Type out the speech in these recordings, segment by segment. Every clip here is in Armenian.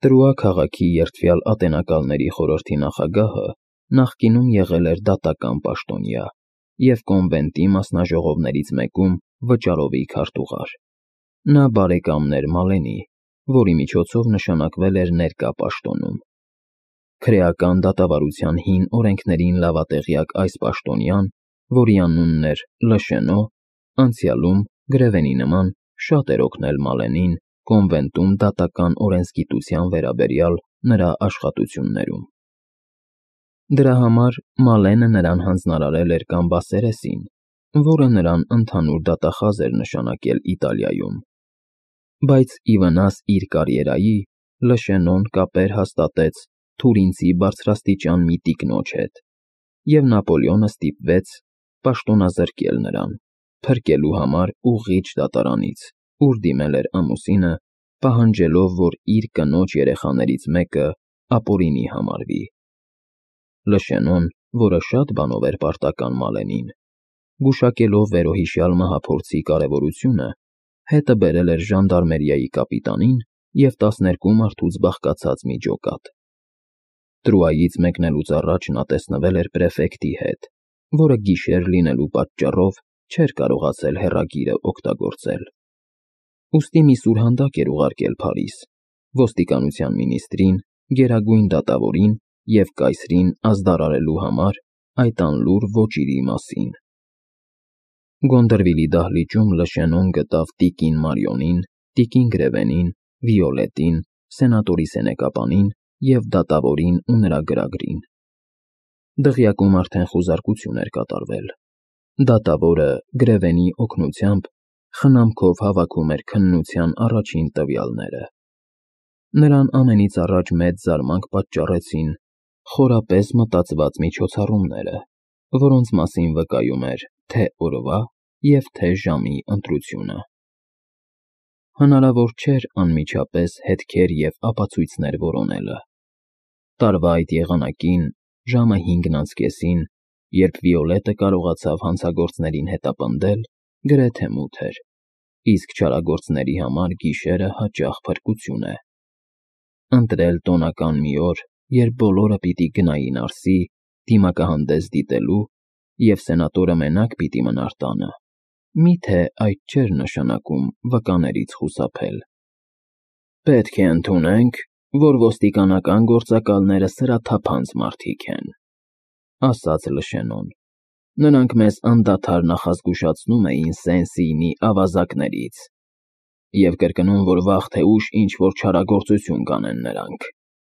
Տրուա քաղաքի երդվյալ ատենակալների խորհրդի նախագահը նախկինում եղել էր դատական պաշտոնյա և կոնվենտի մասնաժողովներից մեկում վճարովի քարտուղար։ Նա բարեկամն էր Մալենի, որի միջոցով նշանակվել էր ներկա պաշտոնում։ Քրեական դատավարության հին օրենքներին լավատեղյակ այս պաշտոնյան, որի անունն էր Լշենո, անցյալում, Գրևենի նման, շատ էր օգնել Մալենին կոնվենտում դատական օրենսգիտության վերաբերյալ նրա աշխատություններում։ Դրա համար Մալենը նրան հանձնարարել էր Կամբասերեսին, որը նրան ընդհանուր դատախազ էր նշանակել Իտալիայում։ Բայց ի վնաս իր կարիերայի Լշենոն կապեր հաստատեց Թուրինցի բարձրաստիճան մի տիկնոջ հետ, և Նապոլեոնը ստիպվեց պաշտոնազրկել նրան, փրկելու համար ուղղիչ դատարանից, ուր դիմել էր ամուսինը, պահանջելով, որ իր կնոջ երեխաներից մեկը ապօրինի համարվի։ Լշենոն, որը շատ բանով էր պարտական Մալենին, գուշակելով վերոհիշյալ մահափորձի կարևորությունը, հետը բերել էր ժանդարմերիայի կապիտանին և 12 մարդուց բաղկացած մի ջոկատ։ Տրուայից մեկնելուց առաջ նա տեսնվել էր պրեֆեկտի հետ, որը գիշեր լինելու պատճառով չէր կարողացել հեռագիրը օգտագործել։ Ուստի մի սուրհանդակ էր ուղարկել Փարիզ, ոստիկանության մինիստրին, գերագույն դատավորին և կայսրին ազդարարելու համար այդ անլուռ ոճիրի մասին։ Գոնդրվիլի դահլիճում Լշենոն գտավ տիկին Մարիոնին, տիկին Գրևենին, Վիոլետին, սենատորի սենեկապանին և դատավորին ու նրա գրագրին։ Դղյակում արդեն խուզարկություն էր կատարվել։ Դատավորը Գրևենի օգնությամբ խնամքով հավաքում էր քննության առաջին տվյալները։ Նրան ամենից առաջ մեծ զարմանք պատճառեցին խորապես մտածված միջոցառումները, որոնց մասին վկայում էր թե օրվա և թե ժամի ընտրությունը։ Հնարավոր չէր անմիջապես հետքեր և ապացույցներ որոնելը։ Տարվա այդ եղանակին, ժամը 5:30, երբ Վիոլետը կարողացավ հանցագործներին հետապնդել, գրեթե մութ էր, իսկ չարագործների համար գիշերը հաճախ փրկություն է։ Ընտրել տոնական մի օր, երբ բոլորը պիտի գնային Արսի, դիմակահանդես դիտելու, և սենատորը մենակ պիտի մնար տանը, միթե այդ չէր նշանակում վկաներից խուսափել։ «Պետք է ընդունենք, որ ոստիկանական գործակալները սրաթափանց մարդիկ են», ասաց Լշենոն։ «Նրանք մեզ անդադար նախազգուշացնում էին Սեն-Սիյնի ավազակներից և կրկնում, որ վաղ թե ուշ ինչ-որ չարագործություն կանեն նրանք»։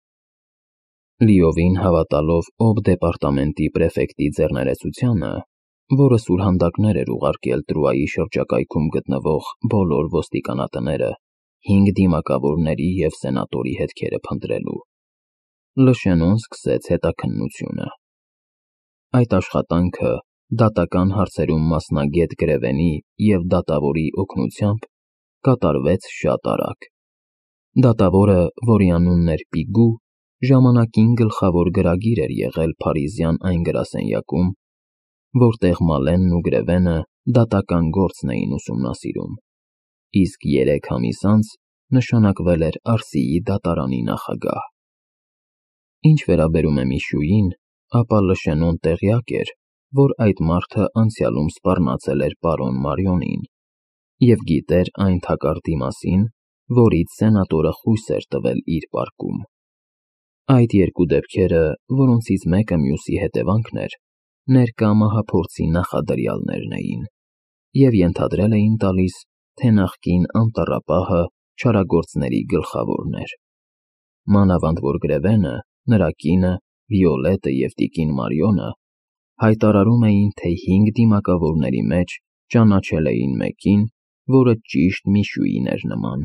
Լիովին հավատալով օբդեպարտամենտի պրեֆեկտի ձեռներեցությանը, որը սուրհանդակներ էր ուղարկել Տրուայի շրջակայքում գտնվող բոլոր ոստիկանատները 5 դիմակավորների և սենատորի հետքերը փնտրելու, Լշենոն սկսեց հետաքննությունը։ Այդ աշխատանքը դատական հարցերում մասնագետ Գրևենի և դատավորի օգնությամբ կատարվեց շատ արագ։ Դատավորը, որի անունն էր Պիգու, ժամանակին գլխավոր գրագիր էր եղել փարիզյան այն գրասենյակում, որտեղ Մալենն ու Գրևենը դատական գործն էին ուսումնասիրում, իսկ 3 ամիս անց նշանակվել էր Արսիի դատարանի նախագահ։ Ինչ վերաբերում է Միշուին, ապա Լշենոն տեղյակ էր, որ այդ մարդը անցյալում սպառնացել էր պարոն Մարիոնին և գիտեր այն թակարդի մասին, որից սենատորը խույս էր տվել իր պարկում։ Այդ երկու դեպքերը, որոնցից մեկը մյուսի հետևանքն էր, ներկա մահափորձի նախադրյալներն էին և ենթադրել էին տալիս, թե նախկին անտառապահը չարագործների գլխավորն էր։ Մանավանդ որ Գրևենը, նրա կինը, Վիոլետը և տիկին Մարիոնը հայտարարում էին, թե 5 դիմակավորների մեջ ճանաչել էին մեկին, որը ճիշտ Միշուին էր նման։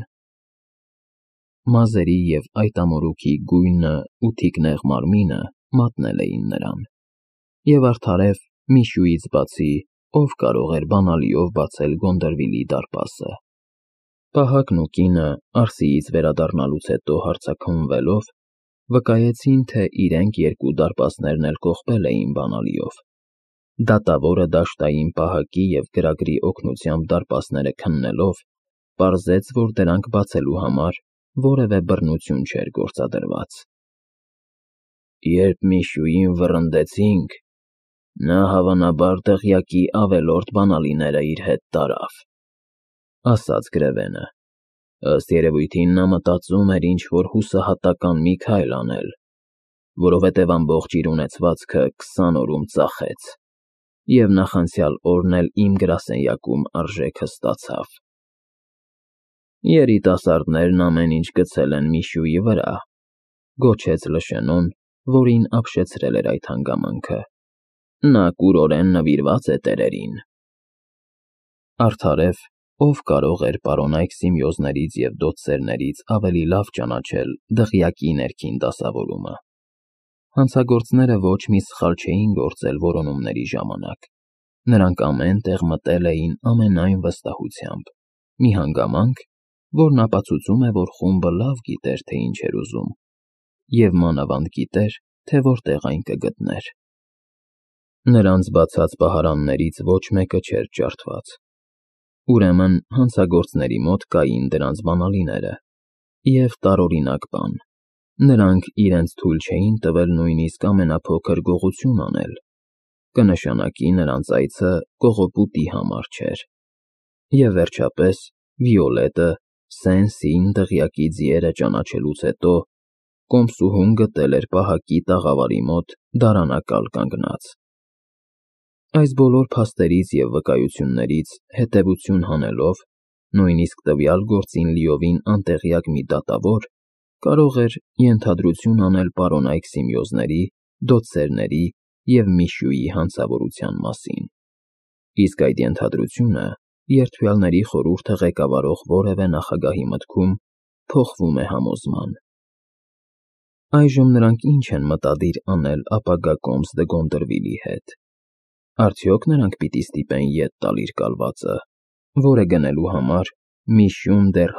Մազերի և այտամորուքի գույնը ու թիկնեղ մարմինը մատնել էին նրան, և արդարև Միշուից բացի ով կարող էր բանալիով բացել Գոնդրվիլի դարպասը։ Պահակն ու կինը Արսիից վերադառնալուց հետո հարցաքննվելով, վկայեցին, թե իրենք երկու դարպասներն էլ կողպել էին բանալիով։ Դատավորը դաշտային պահակի և գրագրի օգնությամբ դարպասները քննելով, պարզեց, որ դրանք բացելու համար որևէ բռնություն չէր գործադրված։ Երբ Միշուին վռնդեցինք, նա հավանաբար դղյակի ավելորդ բանալիները իր հետ տարավ, ասաց Գրևենը։ Ըստ երևույթին նա մտածում էր ինչ-որ հուսահատական մի քայլ անել, որովհետև ամբողջ իր ունեցվածքը 20 օրում ծախեց, և նախանցյալ օրն էլ իմ գրասենյակում արժեքը ստացավ։ Երիտասարդներն ամեն ինչ գցել են Միշուի վրա, գոչեց Լշենոն, որին ապշեցրել էր այդ հանգամանքը։ Նա կուրորեն նվիրված է տերերին։ Արդարև, ով կարող էր պարոնայք Սիմեոզներից և դոցերներից ավելի լավ ճանաչել դղյակի ներքին դասավորումը։ Հանցագործները ոչ մի սխալ չէին գործել որոնումների ժամանակ։ Նրանք ամեն տեղ մտել էին ամենայն վստահությամբ, մի հանգամանք, որն ապացուցում է, որ խումբը լավ գիտեր, թե ինչ էր ուզում, և մանավանդ գիտեր, թե որտեղ այն կգտներ։ Նրանց բացած պահարաններից ոչ մեկը չէր ջարդված։ Ուրեմն հանցագործների մոտ կային դրանց բանալիները, և տարօրինակ բան, նրանք իրենց թույլ չէին տվել նույնիսկ ամենափոքր գողություն անել, կնշանակի նրանց այցը կողոպուտի համար չէր։ Եվ վերջապես Վիոլետը Սեն-Սին դղյակի ձիերը ճանաչելուց հետո կոմսուհուն գտել էր պահակի տաղավարի մոտ դարանակալ կանգնած։ Այս բոլոր փաստերից և վկայություններից հետևություն հանելով, նույնիսկ տվյալ գործին լիովին անտեղյակ մի դատավոր կարող էր ենթադրություն անել պարոնայք Սիմեոզների, դոցերների և Միշուի հանցավորության մասին։ Իսկ այդ ենթադրությունը երդվյալների խորհուրդը ղեկավարող որևէ նախագահի մտքում փոխվում է համոզման։ Այժմ նրանք ինչ են մտադիր անել ապագա կոմս դը Գոնդրվիլի հետ։ Արդյոք նրանք պիտի ստիպեն ետ տալ իր կալվածը, որը գնելու համար Միշուն դեռ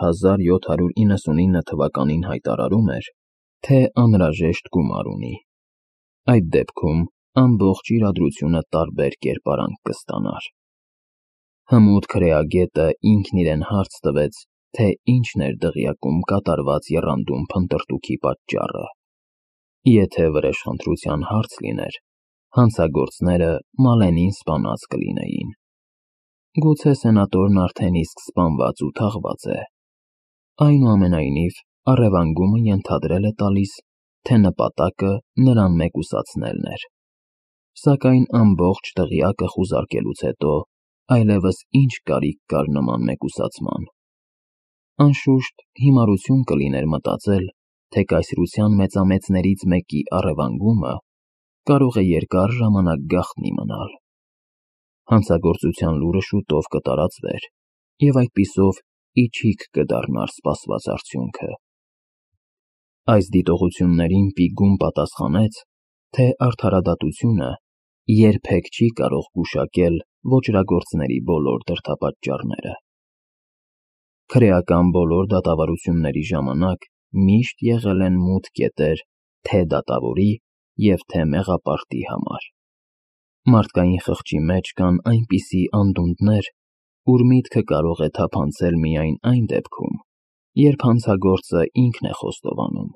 1799 թվականին հայտարարում էր, թե անհրաժեշտ գումար ունի։ Այդ դեպքում ամբողջ իրադրությունը տարբեր կերպարանք կստանար։ Հմուտ քրեագետը ինքն իրեն հարց տվեց, թե ինչն էր դղյակում կատարված եռանդուն փնտրտուքի պատճառը։ Եթե վրեժխնդրության հարց լիներ, հանցագործները Մալենին սպանած կլինեին։ Գուցե սենատորն արդեն իսկ սպանված ու թաղված է։ Այնուամենայնիվ, առևանգումը ենթադրել է տալիս, թե նպատակը նրան մեկուսացնելն էր։ Սակայն ամբողջ դղյակը խուզարկելուց հետո այլևս ինչ կարիք կար նման մեկուսացման։ Անշուշտ, հիմարություն կլիներ մտածել, թե կայսրության մեծամեծներից մեկի առևանգումը կարող է երկար ժամանակ գաղտնի մնալ։ Հանցագործության լուրը շուտով կտարածվեր, և այդպիսով իչիք կդառնար սպասված արդյունքը։ Այս դիտողություններին Պիգուն պատասխանեց, թե արդարադատությունը երբեք չի կարող գուշակել ոճրագործների բոլոր դրդապատճառները։ Քրեական բոլոր դատավարությունների ժամանակ միշտ եղել են մութ կետեր թե դատավորի և թե մեղապարտի համար։ Մարդկային խղճի մեջ կան այնպիսի անդունդներ, ուր միտքը կարող է թափանցել միայն այն դեպքում, երբ հանցագործը ինքն է խոստովանում։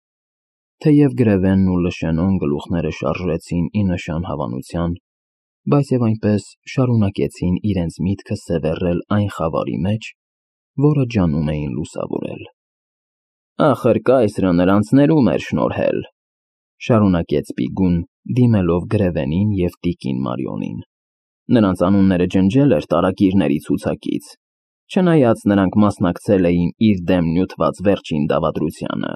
Թեև Գրևենն ու Լշենոն գլուխները շարժեցին ի նշան հավանության, բայց և այնպես շարունակեցին իրենց միտքը սևեռել այն խավարի մեջ, որը ջանում էին լուսավորել։ Ախր կայսրը նրանց ներում էր շնորհել, շարունակեց Պիգուն, դիմելով Գրևենին և տիկին Մարիոնին։ Նրանց անունները ջնջել էր տարագիրների ցուցակից, չնայած նրանք մասնակցել էին իր դեմ նյութված վերջին դավադրությանը։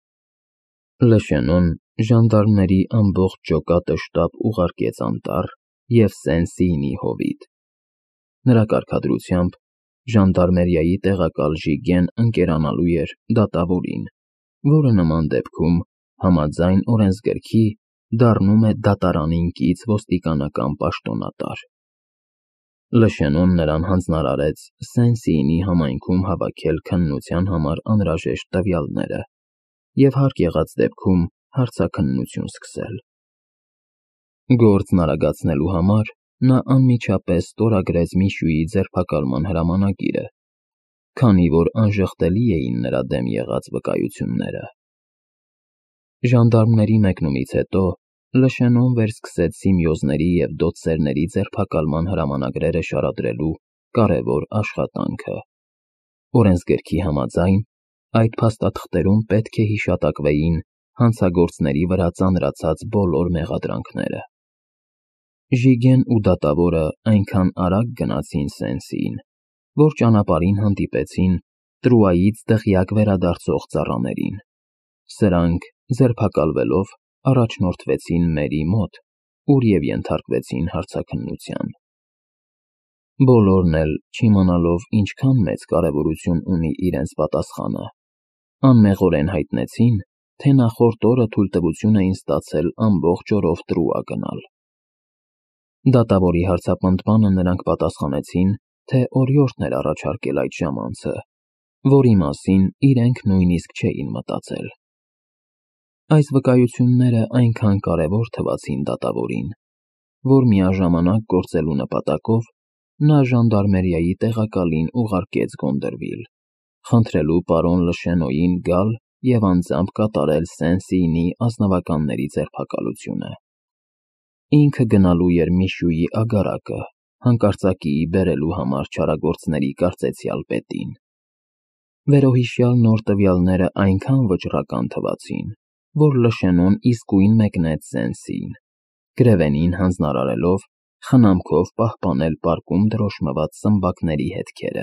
Լշենոն ժանդարմների ամբողջ ջոկատը շտապ ուղարկեց անտառ և Սեն-Սիինի հովիտ։ Նրա կարգադրությամբ ժանդարմերիայի տեղակալ Ժիգեն ընկերանալու էր դատավորին, որը նման դեպքում, համաձայն օրենսգրքի, դառնում է դատարանին կից ոստիկանական պաշտոնատար։ Լշենոն նրան հանձնարարեց Սեն-Սիինի համայնքում հավաքել քննության համար անհրաժեշտ տվյալները և հարկ եղած դեպքում հարցաքննություն սկսել։ Գործն արագացնելու համար նա անմիջապես ստորագրեց Միշուի ձերբակալման հրամանագիրը քանի որ անժխտելի էին նրա դեմ եղած վկայությունները։ Ժանդարմների մեկնումից հետո Լշենոն վերսկսեց Սիմեոզների և դոցերների ձերբակալման հրամանագրերը շարադրելու կարևոր աշխատանքը։ Օրենսգրքի համաձայն, այդ փաստաթղթերում պետք է հիշատակվեին հանցագործների վրա ծանրացած բոլոր մեղադրանքները։ Ժիգեն ու դատավորը այնքան արագ գնացին Սենսիին, որ ճանապարհին հանդիպեցին Տրուայից դղյակ վերադարձող ծառաներին։ Սրանք, ձերբակալվելով, առաջնորդվեցին մերի մոտ, ուր և ենթարկվեցին հարցաքննության։ Բոլորն էլ, չիմանալով ինչքան մեծ կարևորություն ունի իրենց պատասխանը, անմեղորեն հայտնեցին, թե նախորդ օրը թույլտվություն էին ստացել ամբողջ օրով Տրուա գնալ։ Դատավորի հարցապնդմանը նրանք պատասխանեցին, թե օրիորդն էր առաջարկել այդ ժամանցը, որի մասին իրենք նույնիսկ չէին մտածել։ Այս վկայությունները այնքան կարևոր թվացին դատավորին, որ միաժամանակ գործելու նպատակով նա ժանդարմերիայի տեղակալին ուղարկեց Գոնդրվիլ, խնդրելու պարոն Լշենոյին գալ և անձամբ կատարել Սեն-Սիինի ազնվականների ձերբակալությունը։ Ինքը գնալու էր Միշուի ագարակը, հանկարծակիի բերելու համար չարագործների կարծեցյալ պետին։ Վերոհիշյալ նոր տվյալները այնքան վճռական թվացին, որ Լշենոն իսկույն մեկնեց Սեն-Սիին, Գրևենին հանձնարարելով խնամքով պահպանել պարկում դրոշմված սմբակների հետքերը։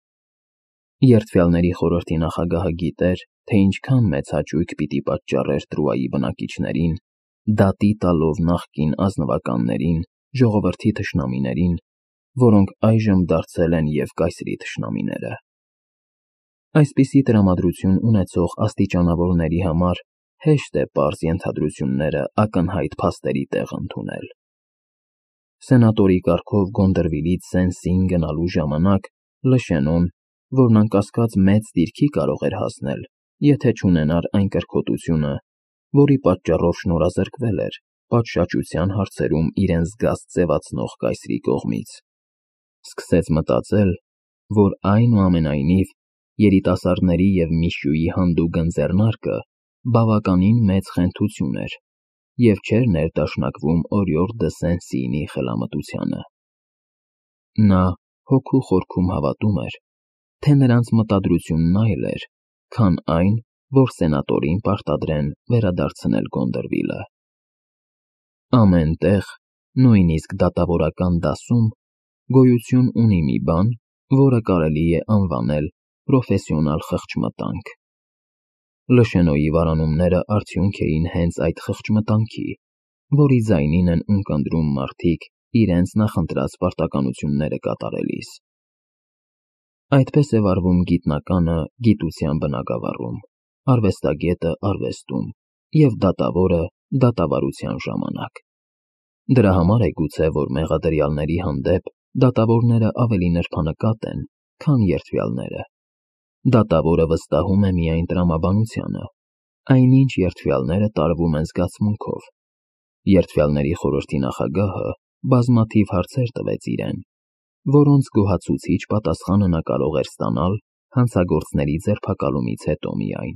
Երդվյալների խորհրդի նախագահը գիտեր, թե ինչքան մեծ հաճույք պիտի պատճառեր Տրուայի բնակիչներին, դատի տալով նախկին ազնվականներին, ժողովրդի թշնամիներին, որոնք այժմ դարձել են և կայսրի թշնամիները։ Այսպիսի տրամադրություն ունեցող աստիճանավորների համար հեշտ է պարզ ենթադրությունները ակնհայտ փաստերի տեղ ընդունել։ Սենատորի կարգով Գոնդրվիլից Սեն-Սիին գնալու ժամանակ Լշենոն, որն անկասկած մեծ դիրքի կարող էր հասնել, եթե չունենար այն կրքոտությունը, որի պատճառով շնորհազրկվել էր պատշաճության հարցերում իրեն զգաստ ձևացնող կայսրի կողմից, սկսեց մտածել, որ այնուամենայնիվ երիտասարդների և Միշուի հանդուգն ձեռնարկը բավականին մեծ խենթություն էր և չէր ներդաշնակվում օրիորդ դը Սեն-Սիինի խելամտությանը։ Նա հոգու խորքում հավատում էր, թե նրանց մտադրությունն այլ էր, քան այն, որ սենատորին պարտադրեն վերադարձնել Գոնդրվիլը։ Ամեն տեղ, նույնիսկ դատավորական դասում, գոյություն ունի մի բան, որը կարելի է անվանել պրոֆեսիոնալ խղճմտանք։ Լշենոյի վարանումները արդյունք էին հենց այդ խղճմտանքի, որի ձայնին են ունկնդրում մարդիկ իրենց նախընտրած պարտականությունները կատարելիս։ Այդպես է վարվում գիտնականը գիտության բնագավառում, արվեստագետը արվեստում և դատավորը դատավարության ժամանակ։ Դրա համար է գուցե, որ մեղադրյալների հանդեպ դատավորները ավելի նրբանկատ են, քան երդվյալները։ Դատավորը վստահում է միայն տրամաբանությանը, այնինչ երդվյալները տարվում են զգացմունքով։ Երդվյալների խորհրդի նախագահը բազմաթիվ հարցեր տվեց իրեն, որոնց գոհացուցիչ պատասխանը նա կարող էր ստանալ հանցագործների ձերբակալումից հետո միայն։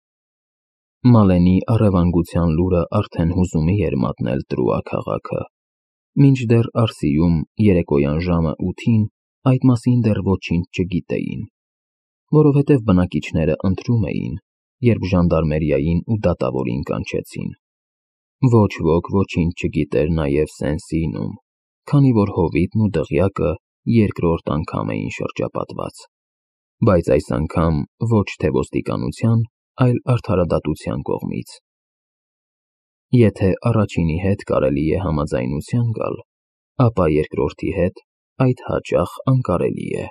Մալենի առևանգության լուրը արդեն հուզումի էր մատնել Տրուա քաղաքը, մինչդեռ Արսիում երեկոյան ժամը 8-ին այդ մասին դեռ ոչինչ չգիտեին, որովհետև բնակիչները ընթրում էին, երբ ժանդարմերիային ու դատավորին կանչեցին։ Ոչ ոք ոչինչ չգիտեր նաև Սեն-Սիինում, քանի որ հովիտն ու դղյակը երկրորդ անգամ էին շրջապատված, բայց այս անգամ ոչ թե ոստիկանության, այլ արդարադատության կողմից։ Եթե առաջինի հետ կարելի է համաձայնության գալ, ապա երկրորդի հետ այդ հաճախ անկարելի է։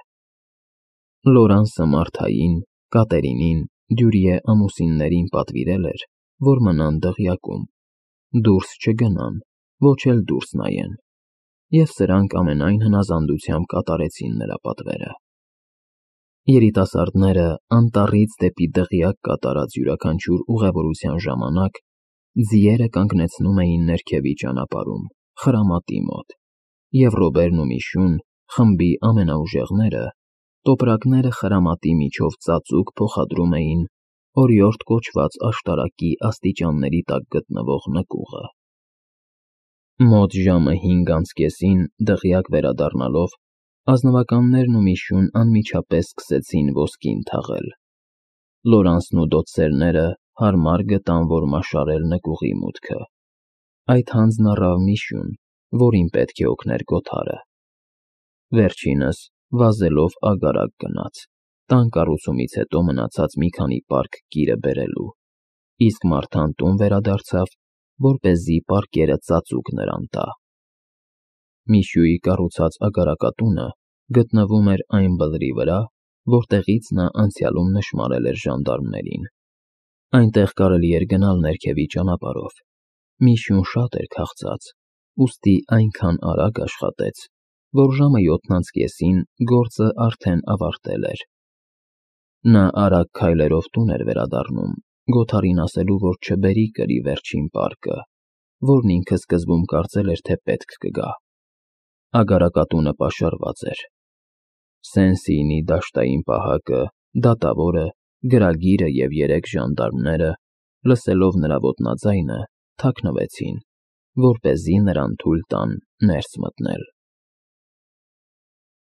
Լորանսը Մարթային, Կատերինին, Դյուրիե ամուսիններին պատվիրել էր, որ մնան դղյակում, դուրս չգնան, ոչ էլ դուրս նայեն, և սրանք ամենայն հնազանդությամբ կատարեցին նրա պատվերը։ Երիտասարդները անտառից դեպի դղյակ կատարած յուրաքանչյուր ուղևորության ժամանակ ձիերը կանգնեցնում էին ներքևի ճանապարհում, խրամատի մոտ, և Ռոբերն ու Միշուն, խմբի ամենաուժեղները, Տոպրակները խրամատի միջով ծածուկ փոխադրում էին օրիորդ կոչված աշտարակի աստիճանների տակ գտնվող նկուղը։ Մոտ ժամը 5:30 դղյակ վերադառնալով, ազնվականներն ու Միշուն անմիջապես սկսեցին ոսկին թաղել։ Լորանսն ու դոցերները հարմար գտան որմաշարել նկուղի մուտքը։ Այդ հանձն առավ Միշուն, որին պետք է օգներ Կոթարը։ Վերջինս, վազելով ագարակ գնաց, տան կառուցումից հետո մնացած մի քանի պարկ կիրը բերելու, իսկ Մարթան տուն վերադարձավ, որպեսզի պարկերը ծածուկ նրան տա։ Միշուի կառուցած ագարակատունը գտնվում էր այն բլրի վրա, որտեղից նա անցյալում նշմարել էր ժանդարմներին։ Այնտեղ կարելի էր գնալ ներքևի ճանապարհով։ Միշուն շատ էր քաղցած, ուստի այնքան արագ աշխատեց, որ ժամը 7:30-ին գործը արդեն ավարտել էր։ Նա արագ քայլերով տուն էր վերադառնում, Գոթարին ասելու, որ չբերի կրի վերջին պարկը, որն ինքը սկզբում կարծել էր, թե պետք կգա։ Ագարակատունը պաշարված էր։ Սեն-Սիինի դաշտային պահակը, դատավորը, գրագիրը և 3 ժանդարմները, լսելով նրա ոտնաձայնը, թաքնվեցին, որպեսզի նրան թույլ տան ներս մտնել։